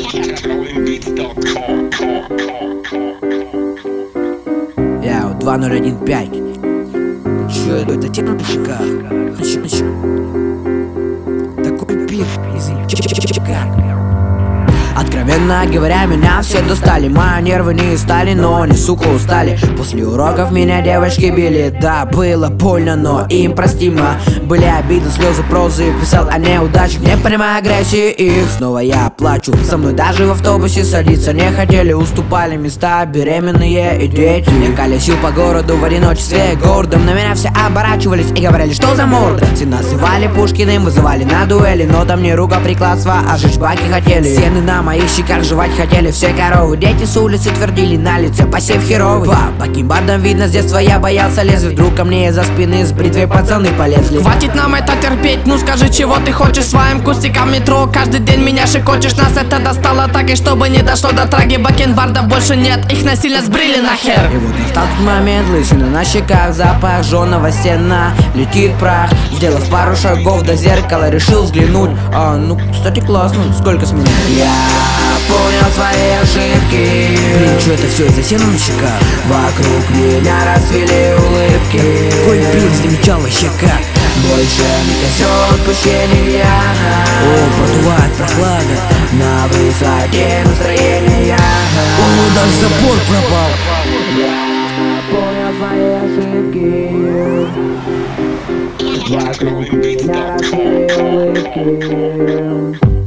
Я 2015. Чё это тема пушка? Такой пир из как? Откровенно говоря, меня все достали. Мои нервы не стали, но они, сука, устали. После уроков меня девочки били. Да, было больно, но им простимо. Были обиды, слезы, прозы. Писал о неудачах, не понимая агрессии их. Снова я плачу. Со мной даже в автобусе садиться не хотели. Уступали места беременные и дети. Я колесил по городу в одиночестве гордым. На меня все оборачивались и говорили, что за морда. Все называли Пушкиным, вызывали на дуэли. Но там не рукоприкладство, а жечь баки хотели. Сены на моих щеках жевать хотели все коровы. Дети с улицы твердили на лице посев херовый. По геймбардам видно, с детства я боялся лезть. Вдруг ко мне из-за спины с бритвой пацаны полезли. Хватит нам это терпеть, ну скажи, чего ты хочешь. Своим кустиком метро каждый день меня шикочешь. Нас это достало так, и чтобы не дошло до траги. Бакенбардов больше нет, их насильно сбрили нахер. И вот настал тот момент, лысина на щеках, запах жженого стена, летит прах. Сделав пару шагов до зеркала, решил взглянуть. Ну, кстати, классно, сколько с меня? Я понял свои ошибки. Блин, что это все из-за сена на щеках? Вокруг меня расцвели улыбки. Какой пир замечал вообще как? Больше не косет отпущения. Продувает прохлада на высоте настроения. Даже запор пропал. Я понял свои ошибки. Вокруг меня расцвели улыбки.